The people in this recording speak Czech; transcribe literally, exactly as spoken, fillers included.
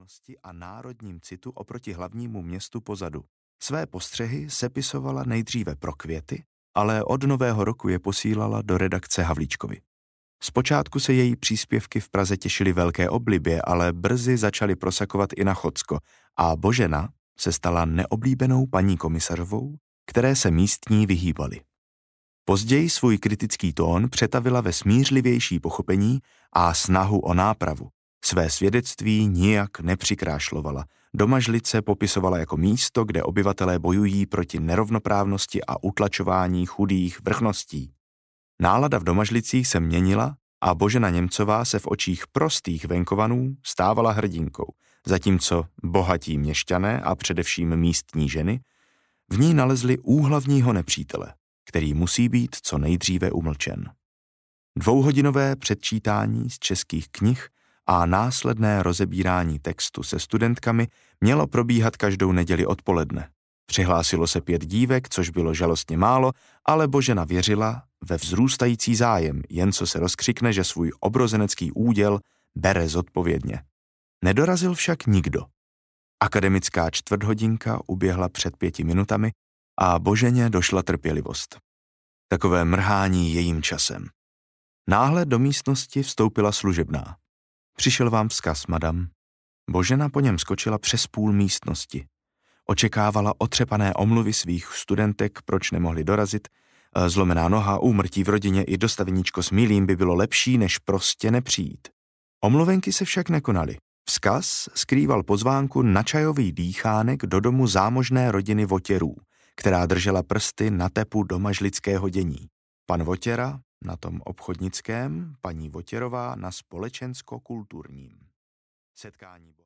vzdálenosti a národním citu oproti hlavnímu městu pozadu. Své postřehy sepisovala nejdříve pro Květy, ale od nového roku je posílala do redakce Havlíčkovi. Zpočátku se její příspěvky v Praze těšily velké oblibě, ale brzy začaly prosakovat i na Chocko a Božena se stala neoblíbenou paní komisařovou, které se místní vyhýbali. Později svůj kritický tón přetavila ve smířlivější pochopení a snahu o nápravu. Své svědectví nijak nepřikrášlovala. Domažlice popisovala jako místo, kde obyvatelé bojují proti nerovnoprávnosti a utlačování chudých vrchností. Nálada v Domažlicích se měnila a Božena Němcová se v očích prostých venkovanů stávala hrdinkou, zatímco bohatí měšťané a především místní ženy v ní nalezli úhlavního nepřítele, který musí být co nejdříve umlčen. Dvouhodinové předčítání z českých knih a následné rozebírání textu se studentkami mělo probíhat každou neděli odpoledne. Přihlásilo se pět dívek, což bylo žalostně málo, ale Božena věřila ve vzrůstající zájem, jen co se rozkřikne, že svůj obrozenecký úděl bere zodpovědně. Nedorazil však nikdo. Akademická čtvrthodinka uběhla před pěti minutami a Boženě došla trpělivost. Takové mrhání jejím časem. Náhle do místnosti vstoupila služebná. Přišel vám vzkaz, madam. Božena po něm skočila přes půl místnosti. Očekávala otřepané omluvy svých studentek, proč nemohli dorazit. Zlomená noha, úmrtí v rodině i dostaveníčko s milým by bylo lepší, než prostě nepřijít. Omluvenky se však nekonaly. Vzkaz skrýval pozvánku na čajový dýchánek do domu zámožné rodiny Votěrů, která držela prsty na tepu domažlického dění. Pan Votěra na tom obchodnickém, paní Votěrová na společensko-kulturním. Setkání